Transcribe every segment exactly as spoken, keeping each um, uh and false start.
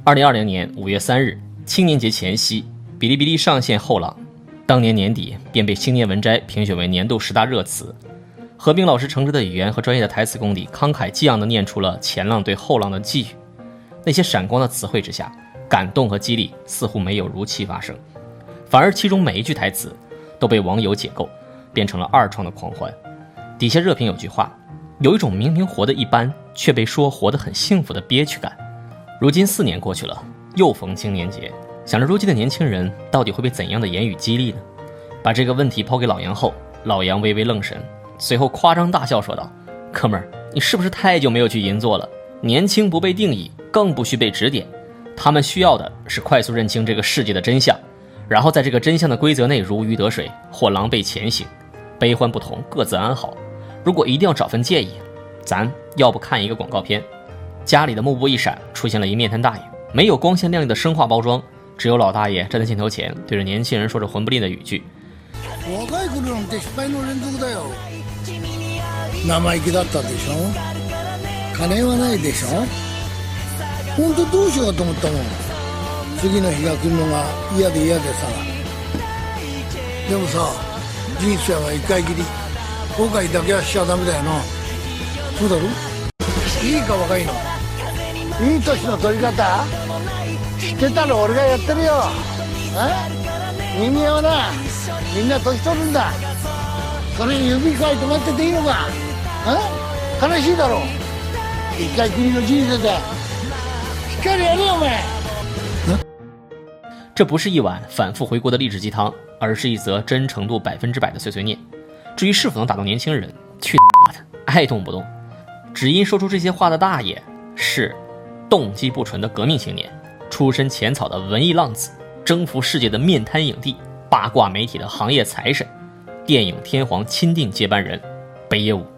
二零二零年五月三日，青年节前夕，哔哩哔哩上线后浪，当年年底便被青年文摘评选为年度十大热词。何冰老师诚挚的语言和专业的台词功底，慷慨激昂地念出了前浪对后浪的寄语。那些闪光的词汇之下，感动和激励似乎没有如期发生，反而其中每一句台词都被网友解构，变成了二创的狂欢。底下热评有句话，有一种明明活得一般，却被说活得很幸福的憋屈感。如今四年过去了，又逢青年节，想着如今的年轻人到底会被怎样的言语激励呢？把这个问题抛给老杨后，老杨微微愣神，随后夸张大笑说道：哥们儿，你是不是太久没有去银座了？年轻不被定义，更不需被指点，他们需要的是快速认清这个世界的真相，然后在这个真相的规则内如鱼得水或狼狈前行。悲欢不同，各自安好。如果一定要找份介意，咱要不看一个广告片。家里的幕布一闪，出现了一面瘫大爷，没有光鲜亮丽的生化包装，只有老大爷站在镜头前，对着年轻人说着魂不吝的语句。 若い頃なんて失敗の連続だよ。生意気だったでしょ。金はないでしょ。本当どうしようかと思ったもん。次の日が来るのが嫌で嫌でさ。でもさ、人生は一回きり。後悔だけはしちゃダメだよな。そうだろ？いいか若いの。いい年の取り方知ってたの俺がやってるよ。人間はな、みんな年取るんだ。それに指かいて待ってていいのか。悲しいだろ。一回きりの人生でしっかりやれよお前。 这不是一碗反复回锅的励志鸡汤，而是一则真诚度百分之百的碎碎念。至于是否能打动年轻人，去他的，爱动不动。只因说出这些话的大爷是动机不纯的革命青年，出身浅草的文艺浪子，征服世界的面瘫影帝，八卦媒体的行业财神，电影天皇钦定接班人北野武。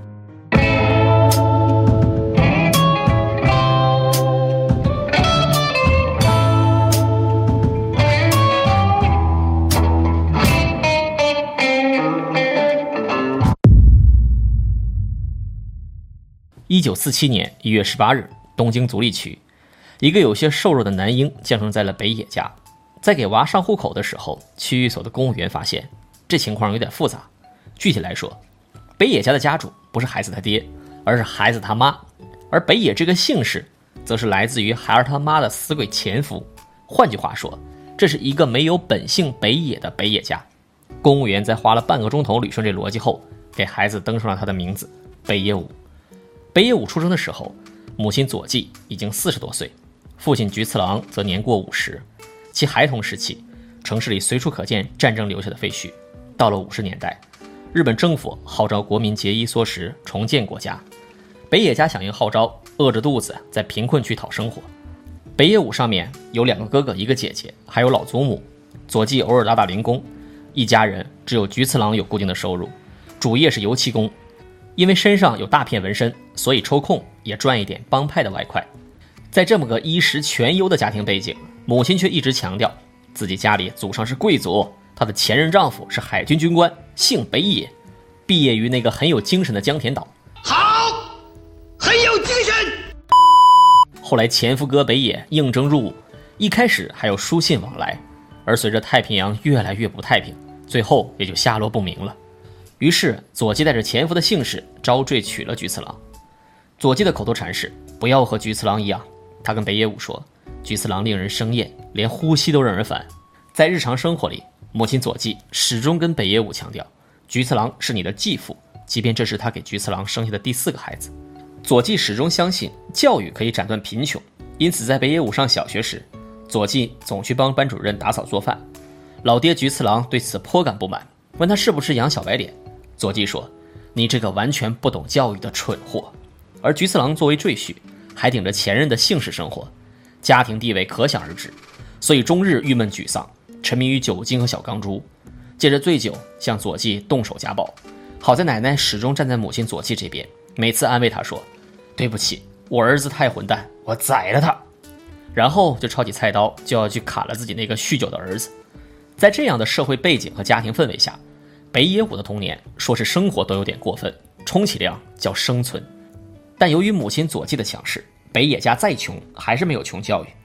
一九四七年一月十八日，东京足利区，一个有些瘦弱的男婴降生在了北野家。在给娃上户口的时候，区域所的公务员发现这情况有点复杂。具体来说，北野家的家主不是孩子他爹，而是孩子他妈，而北野这个姓氏则是来自于孩儿他妈的死鬼前夫。换句话说，这是一个没有本姓北野的北野家。公务员在花了半个钟头捋顺这逻辑后，给孩子登上了他的名字北野武。北野武出生的时候，母亲佐纪已经四十多岁，父亲菊次郎则年过五十。其孩童时期，城市里随处可见战争留下的废墟。到了五十年代，日本政府号召国民节衣缩食，重建国家。北野家响应号召，饿着肚子在贫困区讨生活。北野武上面有两个哥哥一个姐姐，还有老祖母。佐纪偶尔打打零工，一家人只有菊次郎有固定的收入，主业是油漆工。因为身上有大片纹身，所以抽空也赚一点帮派的外快。在这么个衣食全优的家庭背景，母亲却一直强调自己家里祖上是贵族，她的前任丈夫是海军军官，姓北野，毕业于那个很有精神的江田岛。 好，很有精神。 后来前夫哥北野应征入伍，一开始还有书信往来，而随着太平洋越来越不太平，最后也就下落不明了。于是佐纪带着前夫的姓氏招赘娶了菊次郎。佐纪的口头禅是不要和菊次郎一样。他跟北野武说，菊次郎令人生厌，连呼吸都让人烦。在日常生活里，母亲佐纪始终跟北野武强调，菊次郎是你的继父，即便这是他给菊次郎生下的第四个孩子。佐纪始终相信教育可以斩断贫穷，因此在北野武上小学时，佐纪总去帮班主任打扫做饭。老爹菊次郎对此颇感不满，问他是不是养小白脸。佐纪说，你这个完全不懂教育的蠢货。而菊次郎作为赘婿，还顶着前任的姓氏生活，家庭地位可想而知，所以终日郁闷沮丧，沉迷于酒精和小钢珠，借着醉酒向佐纪动手家暴。好在奶奶始终站在母亲佐纪这边，每次安慰他说，对不起，我儿子太混蛋，我宰了他。然后就抄起菜刀就要去砍了自己那个酗酒的儿子。在这样的社会背景和家庭氛围下，北野武的童年说是生活都有点过分，充其量叫生存。但由于母亲佐纪的强势，北野家再穷还是没有穷教育。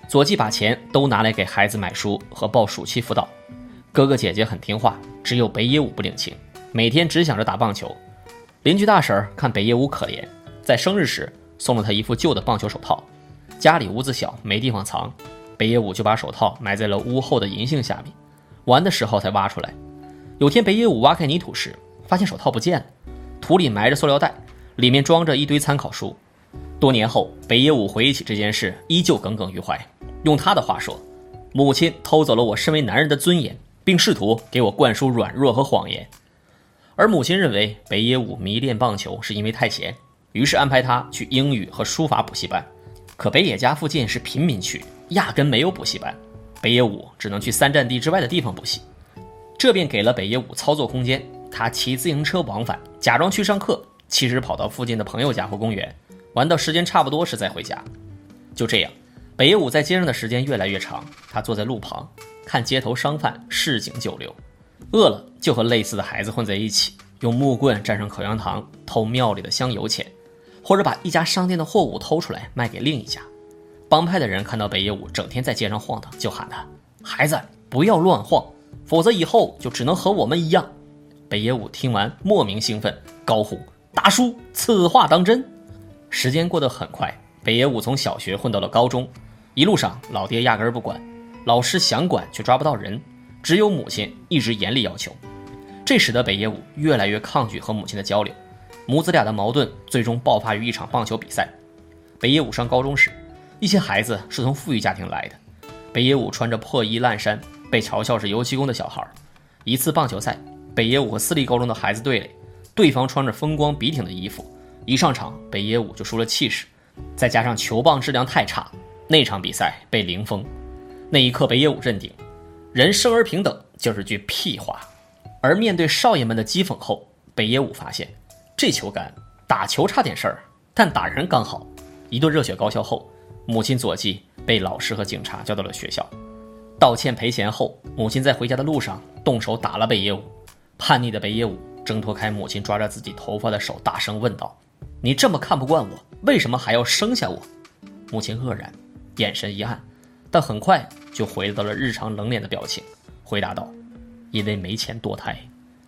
佐纪把钱都拿来给孩子买书和报暑期辅导。哥哥姐姐很听话，只有北野武不领情，每天只想着打棒球。邻居大婶看北野武可怜，在生日时送了他一副旧的棒球手套。家里屋子小，没地方藏，北野武就把手套埋在了屋后的银杏下面，玩的时候才挖出来。有天北野武挖开泥土时，发现手套不见了，土里埋着塑料袋，里面装着一堆参考书。多年后，北野武回忆起这件事，依旧耿耿于怀。用他的话说，母亲偷走了我身为男人的尊严，并试图给我灌输软弱和谎言。而母亲认为北野武迷恋棒球是因为太闲，于是安排他去英语和书法补习班。可北野家附近是贫民区，压根没有补习班，北野武只能去三站地之外的地方补习。这便给了北野武操作空间，他骑自行车往返，假装去上课，其实跑到附近的朋友家或公园，玩到时间差不多时再回家。就这样，北野武在街上的时间越来越长，他坐在路旁，看街头商贩市井酒流，饿了就和类似的孩子混在一起，用木棍蘸上口香糖偷庙里的香油钱，或者把一家商店的货物偷出来卖给另一家。帮派的人看到北野武整天在街上晃荡，就喊他：孩子，不要乱晃，否则以后就只能和我们一样。北野武听完莫名兴奋，高呼：大叔，此话当真？时间过得很快，北野武从小学混到了高中，一路上老爹压根儿不管，老师想管却抓不到人，只有母亲一直严厉要求。这使得北野武越来越抗拒和母亲的交流，母子俩的矛盾最终爆发于一场棒球比赛。北野武上高中时，一些孩子是从富裕家庭来的，北野武穿着破衣烂衫，被嘲笑是油漆工的小孩。一次棒球赛，北野武和私立高中的孩子对垒，对方穿着风光笔挺的衣服，一上场北野武就输了气势，再加上球棒质量太差，那场比赛被零封。那一刻北野武认定，人生而平等就是句屁话。而面对少爷们的讥讽后，北野武发现这球杆打球差点事儿，但打人刚好。一顿热血高校后，母亲佐纪被老师和警察叫到了学校，道歉赔钱后，母亲在回家的路上动手打了北野武。叛逆的北野武挣脱开母亲抓着自己头发的手，大声问道：你这么看不惯我，为什么还要生下我？母亲愕然，眼神一暗，但很快就回到了日常冷脸的表情，回答道：因为没钱堕胎。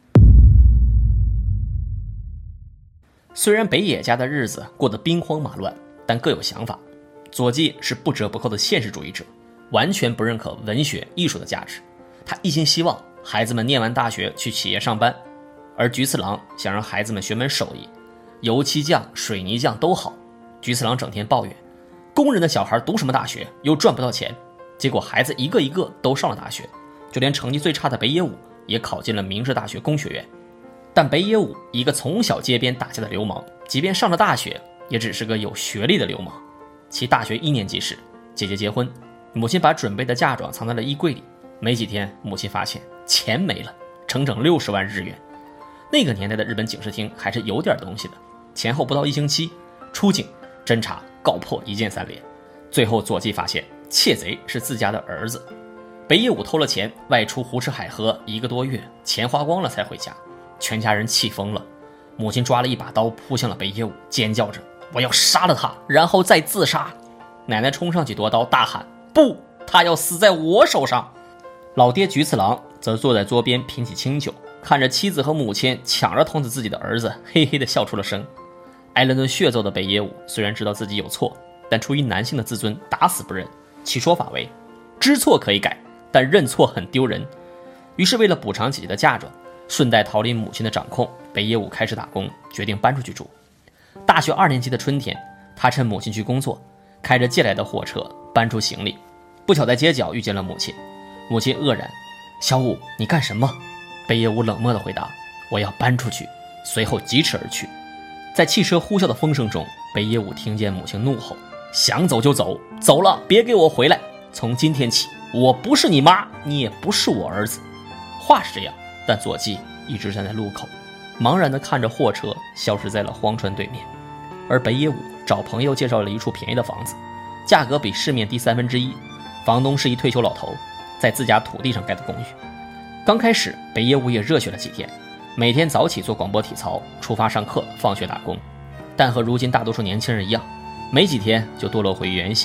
虽然北野家的日子过得兵荒马乱，但各有想法。佐纪是不折不扣的现实主义者，完全不认可文学艺术的价值，他一心希望孩子们念完大学去企业上班。而菊次郎想让孩子们学门手艺，油漆匠、水泥匠都好。菊次郎整天抱怨，工人的小孩读什么大学，又赚不到钱。结果孩子一个一个都上了大学，就连成绩最差的北野武也考进了明治大学工学院。但北野武一个从小街边打架的流氓，即便上了大学，也只是个有学历的流氓。其大学一年级时，姐姐结婚，母亲把准备的嫁妆藏在了衣柜里。没几天，母亲发现钱没了，整整六十万日元。那个年代的日本警视厅还是有点东西的，前后不到一星期，出警、侦查、告破一键三连。最后佐纪发现窃贼是自家的儿子，北野武偷了钱，外出胡吃海喝一个多月，钱花光了才回家，全家人气疯了。母亲抓了一把刀扑向了北野武，尖叫着：我要杀了他，然后再自杀。奶奶冲上去夺刀，大喊：不，他要死在我手上。老爹菊次郎则坐在桌边品起清酒，看着妻子和母亲抢着捅死自己的儿子，嘿嘿地笑出了声。挨了顿血揍的北野武虽然知道自己有错，但出于男性的自尊，打死不认。其说法为：知错可以改，但认错很丢人。于是为了补偿姐姐的嫁妆，顺带逃离母亲的掌控，北野武开始打工，决定搬出去住。大学二年级的春天，他趁母亲去工作，开着借来的货车搬出行李，不巧在街角遇见了母亲。母亲愕然：小武，你干什么？北野武冷漠地回答：我要搬出去。随后疾驰而去。在汽车呼啸的风声中，北野武听见母亲怒吼：想走就走，走了别给我回来，从今天起我不是你妈，你也不是我儿子。话是这样，但佐纪一直站在路口，茫然地看着货车消失在了荒川对面。而北野武找朋友介绍了一处便宜的房子，价格比市面低三分之一，房东是一退休老头，在自家土地上盖的公寓。刚开始北野武也热血了几天，每天早起做广播体操，出发上课，放学打工。但和如今大多数年轻人一样，没几天就堕落回原形，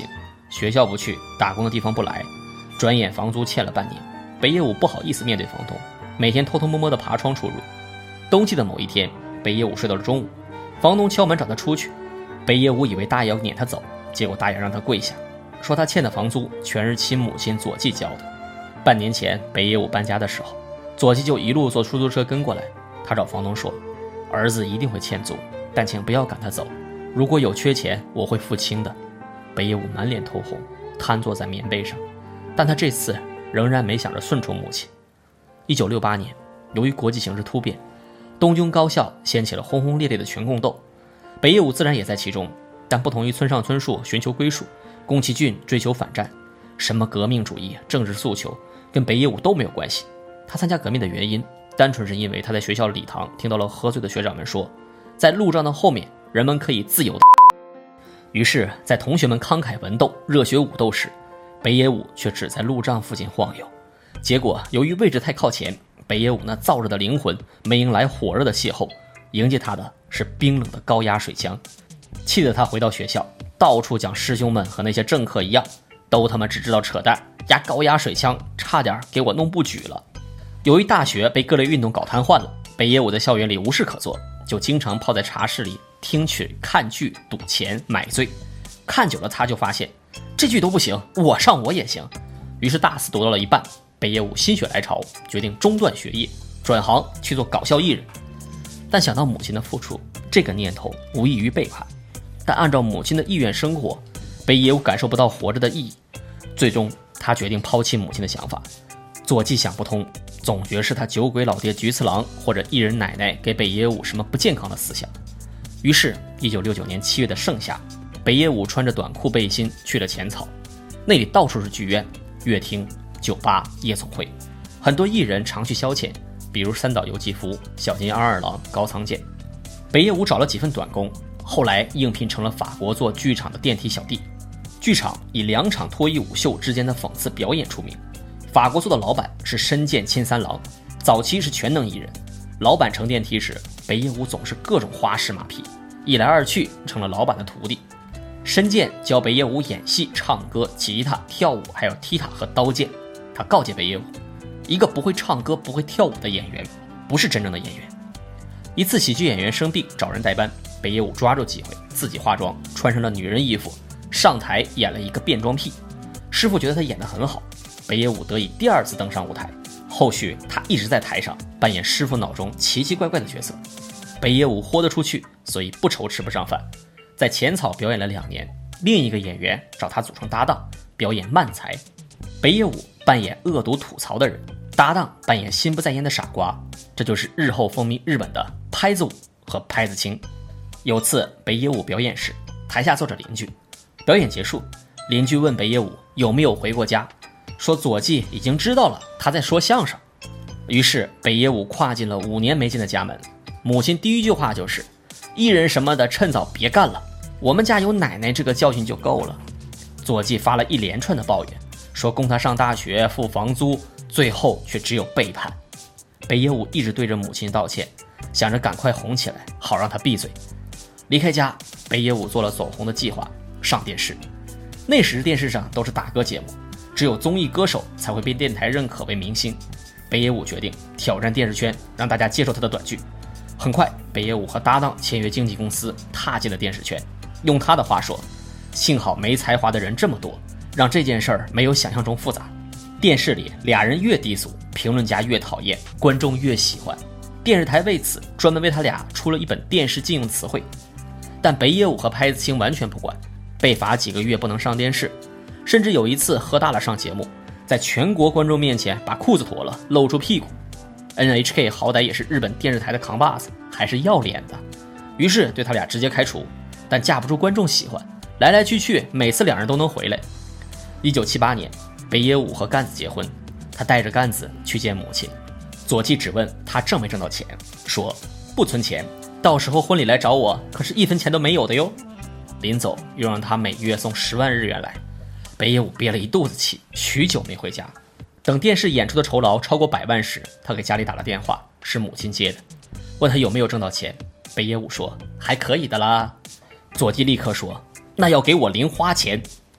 学校不去，打工的地方不来，转眼房租欠了半年。北野武不好意思面对房东，每天偷偷摸摸地爬窗出入。冬季的某一天，北野武睡到了中午，房东敲门找他出去。北野武以为大爷要撵他走，结果大爷让他跪下，说他欠的房租全是其母亲佐纪交的。半年前北野武搬家的时候，佐纪就一路坐出租车跟过来。他找房东说，儿子一定会欠租，但请不要赶他走，如果有缺钱我会付清的。北野武满脸通红，瘫坐在棉被上，但他这次仍然没想着顺从母亲。一九六八年，由于国际形势突变，东京高校掀起了轰轰烈烈的全共斗，北野武自然也在其中，但不同于村上春树寻求归属，宫崎骏追求反战，什么革命主义、政治诉求跟北野武都没有关系。他参加革命的原因单纯是因为他在学校礼堂听到了喝醉的学长们说，在路障的后面人们可以自由的。于是在同学们慷慨文斗、热血武斗时，北野武却只在路障附近晃悠。结果由于位置太靠前，北野武那燥热的灵魂没迎来火热的邂逅，迎接他的是冰冷的高压水枪。气得他回到学校，到处讲师兄们和那些政客一样，都他妈只知道扯淡，压高压水枪差点给我弄不举了。由于大学被各类运动搞瘫痪了，北野武在校园里无事可做，就经常泡在茶室里听曲、看剧、赌钱、买醉。看久了他就发现这剧都不行，我上我也行。于是大四读到了一半，北野武心血来潮，决定中断学业，转行去做搞笑艺人。但想到母亲的付出，这个念头无异于背叛。但按照母亲的意愿生活，北野武感受不到活着的意义。最终他决定抛弃母亲的想法。佐纪想不通，总觉是他酒鬼老爹菊次郎或者艺人奶奶给北野武什么不健康的思想。于是一九六九年七月的盛夏，北野武穿着短裤背心去了浅草，那里到处是剧院、乐厅、酒吧、夜总会，很多艺人常去消遣，比如三岛由纪夫、小津安二郎、高仓健。北野武找了几份短工，后来应聘成了法国做剧场的电梯小弟。剧场以两场脱衣舞秀之间的讽刺表演出名。法国做的老板是深见亲三郎，早期是全能艺人。老板乘电梯时，北野武总是各种花式马屁，一来二去成了老板的徒弟。深见教北野武演戏、唱歌、吉他、跳舞，还有踢踏和刀剑。他告诫北野武，一个不会唱歌、不会跳舞的演员，不是真正的演员。一次喜剧演员生病找人代班，北野武抓住机会自己化妆，穿上了女人衣服，上台演了一个变装癖。师傅觉得他演得很好，北野武得以第二次登上舞台。后续他一直在台上扮演师傅脑中奇奇怪怪的角色。北野武豁得出去，所以不愁吃不上饭。在浅草表演了两年，另一个演员找他组成搭档，表演慢才。北野武扮演恶毒吐槽的人，搭档扮演心不在焉的傻瓜。这就是日后风靡日本的拍子舞和拍子青。有次北野武表演时，台下坐着邻居，表演结束，邻居问北野武有没有回过家，说佐纪已经知道了他在说相声。于是北野武跨进了五年没进的家门，母亲第一句话就是，艺人什么的趁早别干了，我们家有奶奶这个教训就够了。佐纪发了一连串的抱怨，说供他上大学、付房租，最后却只有背叛。北野武一直对着母亲道歉，想着赶快红起来，好让他闭嘴。离开家，北野武做了走红的计划，上电视。那时电视上都是打歌节目，只有综艺歌手才会被电台认可为明星。北野武决定挑战电视圈，让大家接受他的短剧。很快，北野武和搭档签约经纪公司，踏进了电视圈。用他的话说，幸好没才华的人这么多，让这件事儿没有想象中复杂。电视里俩人越低俗，评论家越讨厌，观众越喜欢。电视台为此专门为他俩出了一本电视禁用词汇。但北野武和拍子青完全不管，被罚几个月不能上电视，甚至有一次喝大了上节目，在全国观众面前把裤子脱了，露出屁股。N H K 好歹也是日本电视台的扛把子，还是要脸的，于是对他俩直接开除。但架不住观众喜欢，来来去去每次两人都能回来。一九七八年，北野武和干子结婚，他带着干子去见母亲。佐纪只问他挣没挣到钱，说不存钱，到时候婚礼来找我，可是一分钱都没有的哟。临走又让他每月送十万日元来。北野武憋了一肚子气，许久没回家。等电视演出的酬劳超过百万时，他给家里打了电话，是母亲接的，问他有没有挣到钱。北野武说还可以的啦。佐纪立刻说那要给我零花钱。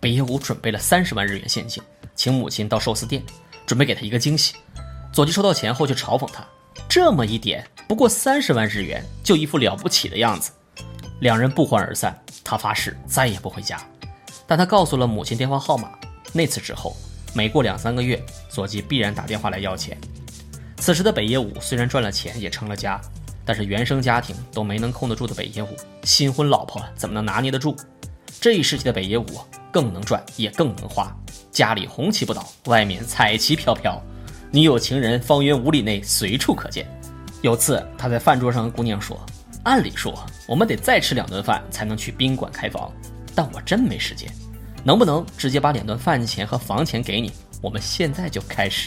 北野武准备了三十万日元现金，请母亲到寿司店，准备给她一个惊喜。佐吉收到钱后就嘲讽他，这么一点不过三十万日元，就一副了不起的样子。两人不欢而散，他发誓再也不回家。但他告诉了母亲电话号码，那次之后每过两三个月，佐吉必然打电话来要钱。此时的北野武虽然赚了钱也成了家，但是原生家庭都没能控得住的北野武，新婚老婆怎么能拿捏得住？这一时期的北野武更能赚也更能花，家里红旗不倒，外面彩旗飘飘，女有情人方圆五里内随处可见。有次他在饭桌上跟姑娘说，按理说我们得再吃两顿饭才能去宾馆开房，但我真没时间，能不能直接把两顿饭钱和房钱给你，我们现在就开始。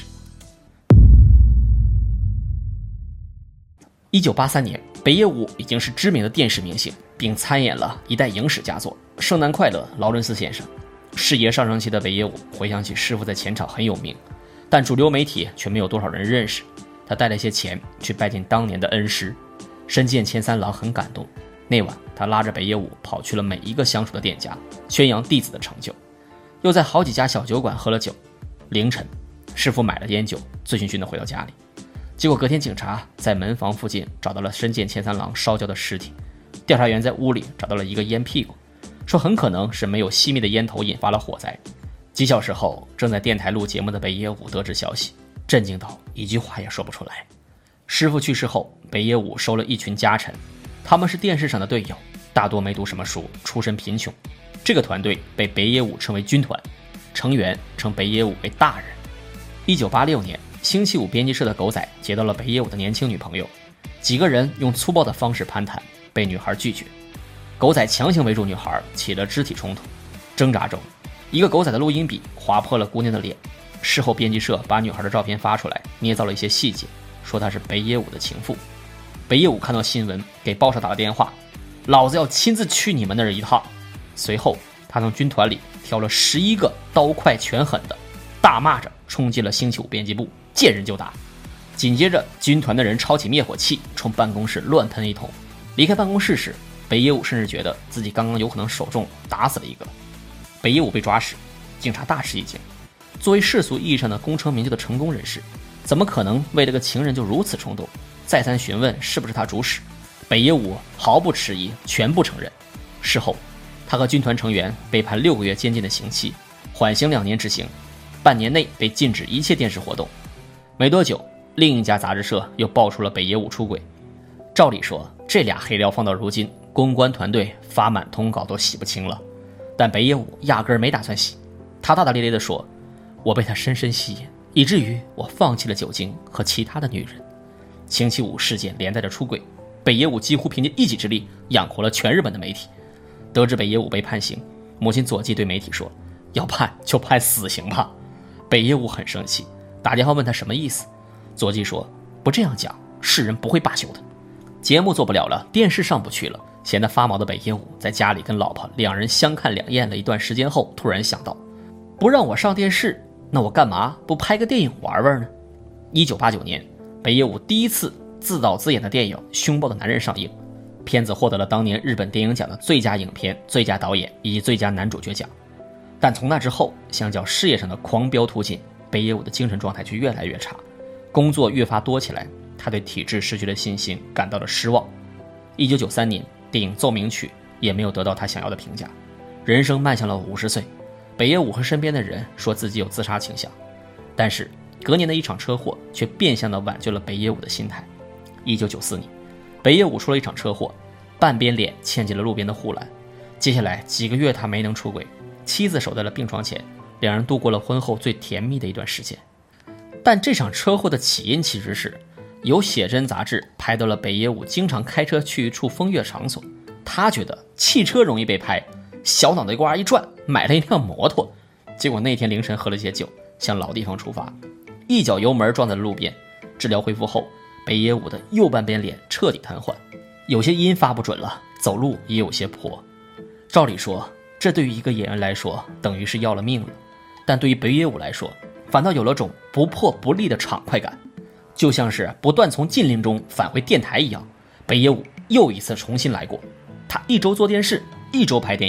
一九八三年，北野武已经是知名的电视明星，并参演了一代影史佳作《圣诞快乐，劳伦斯先生》。事业上升期的北野武回想起师傅在前场很有名，但主流媒体却没有多少人认识。他带了一些钱去拜见当年的恩师，深见千三郎很感动。那晚他拉着北野武跑去了每一个相处的店家，宣扬弟子的成就，又在好几家小酒馆喝了酒。凌晨，师傅买了烟酒，醉醺醺地回到家里。结果隔天警察在门房附近找到了深见千三郎烧焦的尸体，调查员在屋里找到了一个烟屁股，说很可能是没有熄灭的烟头引发了火灾。几小时后，正在电台录节目的北野武得知消息，震惊到一句话也说不出来。师傅去世后，北野武收了一群家臣，他们是电视上的队友，大多没读什么书，出身贫穷。这个团队被北野武称为军团，成员称北野武为大人。一九八六年，星期五编辑社的狗仔接到了北野武的年轻女朋友，几个人用粗暴的方式攀谈，被女孩拒绝。狗仔强行围住女孩，起了肢体冲突。挣扎中，一个狗仔的录音笔划破了姑娘的脸。事后编辑社把女孩的照片发出来，捏造了一些细节，说她是北野武的情妇。北野武看到新闻，给报社打了电话，老子要亲自去你们那儿一趟。随后他从军团里挑了十一个刀快拳狠的，大骂着冲进了星期五编辑部，见人就打。紧接着军团的人抄起灭火器，冲办公室乱喷一通。离开办公室时，北野武甚至觉得自己刚刚有可能手重打死了一个。北野武被抓时，警察大吃一惊，作为世俗意义上的功成名就的成功人士，怎么可能为了个情人就如此冲动？再三询问是不是他主使，北野武毫不迟疑，全部承认。事后他和军团成员被判六个月监禁的刑期，缓刑两年执行，半年内被禁止一切电视活动。没多久，另一家杂志社又爆出了北野武出轨。照理说，这俩黑料放到如今，公关团队发满通稿都洗不清了，但北野武压根儿没打算洗。他大大咧咧地说，我被他深深吸引，以至于我放弃了酒精和其他的女人。星期五事件连带着出轨，北野武几乎凭借一己之力养活了全日本的媒体。得知北野武被判刑，母亲佐纪对媒体说，要判就判死刑吧。北野武很生气，打电话问他什么意思。佐纪说，不这样讲，世人不会罢休的。节目做不了了，电视上不去了，闲得发毛的北野武在家里跟老婆两人相看两厌了一段时间后，突然想到，不让我上电视，那我干嘛不拍个电影玩玩呢？一九八九年，北野武第一次自导自演的电影《凶暴的男人》上映，片子获得了当年日本电影奖的最佳影片、最佳导演以及最佳男主角奖。但从那之后，相较事业上的狂飙突进，北野武的精神状态却越来越差，工作越发多起来，他对体制失去了信心，感到了失望。一九九三年，电影《奏鸣曲》也没有得到他想要的评价，人生迈向了五十岁。北野武和身边的人说自己有自杀倾向，但是隔年的一场车祸却变相的挽救了北野武的心态。一九九四年，北野武出了一场车祸，半边脸嵌进了路边的护栏。接下来几个月他没能出轨，妻子守在了病床前，两人度过了婚后最甜蜜的一段时间。但这场车祸的起因其实是有写真杂志拍到了北野武经常开车去一处风月场所，他觉得汽车容易被拍，小脑袋瓜一转，买了一辆摩托。结果那天凌晨喝了些酒，向老地方出发，一脚油门撞在了路边。治疗恢复后，北野武的右半边脸彻底瘫痪，有些音发不准了，走路也有些跛。照理说，这对于一个演员来说等于是要了命了，但对于北野武来说，反倒有了种不破不立的畅快感，就像是不断从禁令中返回电台一样。北野武又一次重新来过，他一周做电视，一周拍电影，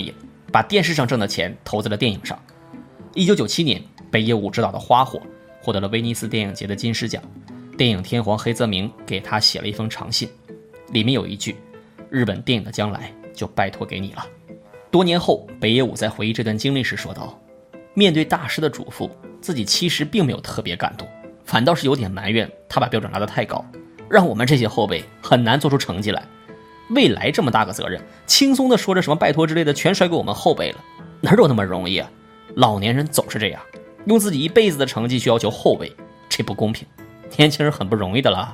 把电视上挣的钱投在了电影上。一九九七年，北野武执导的《花火》获得了威尼斯电影节的金狮奖。电影天皇黑泽明给他写了一封长信，里面有一句：日本电影的将来就拜托给你了。多年后，北野武在回忆这段经历时说道，面对大师的嘱咐，自己其实并没有特别感动，反倒是有点埋怨他把标准拉得太高，让我们这些后辈很难做出成绩来。未来这么大个责任，轻松的说着什么拜托之类的全甩给我们后辈了，哪有那么容易啊？老年人总是这样，用自己一辈子的成绩去要求后辈，这不公平，年轻人很不容易的啦。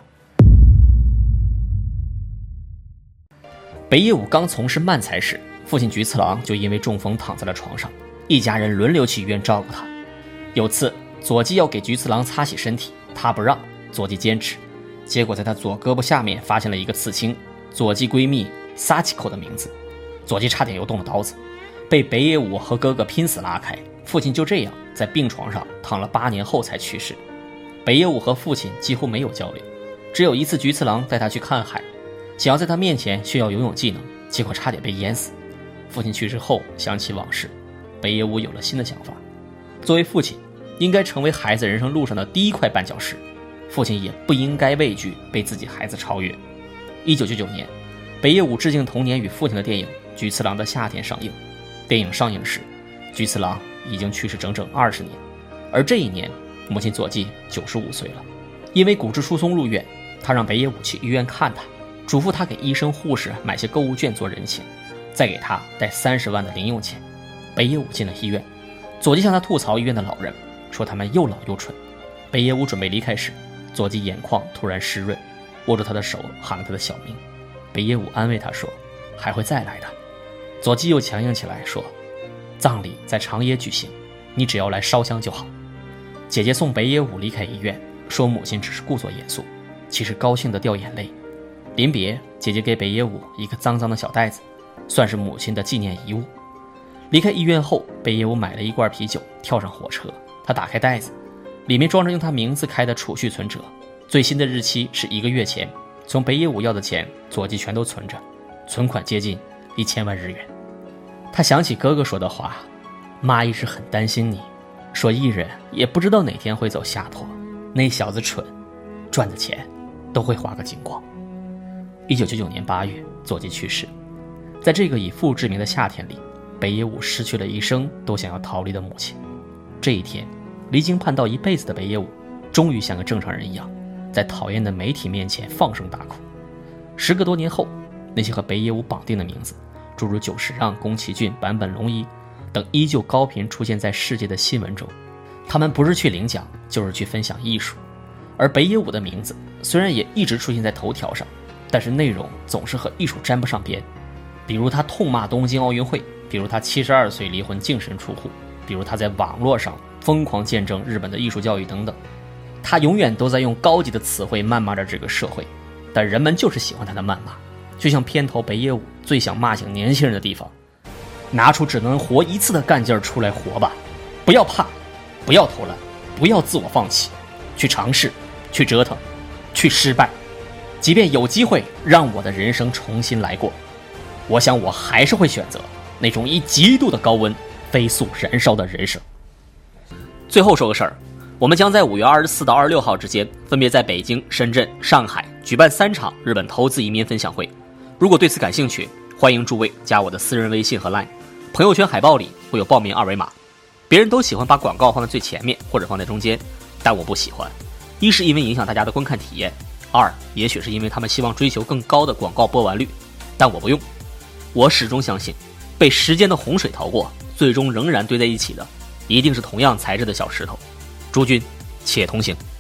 北野武刚从事漫才时，父亲菊次郎就因为中风躺在了床上，一家人轮流去医院照顾他。有次佐纪要给菊次郎擦洗身体，他不让，佐纪坚持，结果在他左胳膊下面发现了一个刺青，佐纪闺蜜撒奇口的名字。佐纪差点又动了刀子，被北野武和哥哥拼死拉开，父亲就这样在病床上躺了八年后才去世。北野武和父亲几乎没有交流，只有一次菊次郎带他去看海，想要在他面前炫耀游泳技能，结果差点被淹死。父亲去世后想起往事，北野武有了新的想法，作为父亲应该成为孩子人生路上的第一块绊脚石，父亲也不应该畏惧被自己孩子超越。一九九九年，北野武致敬童年与父亲的电影《菊次郎的夏天》上映。电影上映时，菊次郎已经去世整整二十年，而这一年母亲佐纪九十五岁了。因为骨质疏松入院，他让北野武去医院看他，嘱咐他给医生护士买些购物券做人情，再给他带三十万的零用钱。北野武进了医院，佐纪向他吐槽医院的老人，说他们又老又蠢。北野武准备离开时，佐纪眼眶突然湿润，握住他的手喊了他的小名。北野武安慰他说还会再来的。佐纪又强硬起来说，葬礼在长野举行，你只要来烧香就好。姐姐送北野武离开医院，说母亲只是故作严肃，其实高兴得掉眼泪。临别，姐姐给北野武一个脏脏的小袋子，算是母亲的纪念遗物。离开医院后，北野武买了一罐啤酒，跳上火车。他打开袋子，里面装着用他名字开的储蓄存折，最新的日期是一个月前，从北野武要的钱佐纪全都存着，存款接近一千万日元。他想起哥哥说的话，妈一直很担心你，说艺人也不知道哪天会走下坡，那小子蠢，赚的钱都会花个精光。一九九九年八月，佐纪去世。在这个以父之名的夏天里，北野武失去了一生都想要逃离的母亲。这一天，离经叛道一辈子的北野武终于像个正常人一样，在讨厌的媒体面前放声大哭。时隔多年后，那些和北野武绑定的名字，诸如久石让、宫崎骏、坂本龙一等，依旧高频出现在世界的新闻中。他们不是去领奖，就是去分享艺术。而北野武的名字虽然也一直出现在头条上，但是内容总是和艺术沾不上边。比如他痛骂东京奥运会，比如他七十二岁离婚净身出户，比如他在网络上疯狂见证日本的艺术教育等等。他永远都在用高级的词汇谩骂着这个社会，但人们就是喜欢他的谩骂。就像片头北野武最想骂醒年轻人的地方，拿出只能活一次的干劲儿出来活吧，不要怕，不要偷懒，不要自我放弃，去尝试，去折腾，去失败，即便有机会让我的人生重新来过，我想我还是会选择那种以极度的高温飞速燃烧的人生。最后说个事儿，我们将在五月二十四到二十六号之间，分别在北京、深圳、上海举办三场日本投资移民分享会。如果对此感兴趣，欢迎诸位加我的私人微信和 LINE， 朋友圈海报里会有报名二维码。别人都喜欢把广告放在最前面或者放在中间，但我不喜欢。一是因为影响大家的观看体验，二也许是因为他们希望追求更高的广告播完率，但我不用。我始终相信，被时间的洪水淘过，最终仍然堆在一起的，一定是同样材质的小石头。诸君且同行。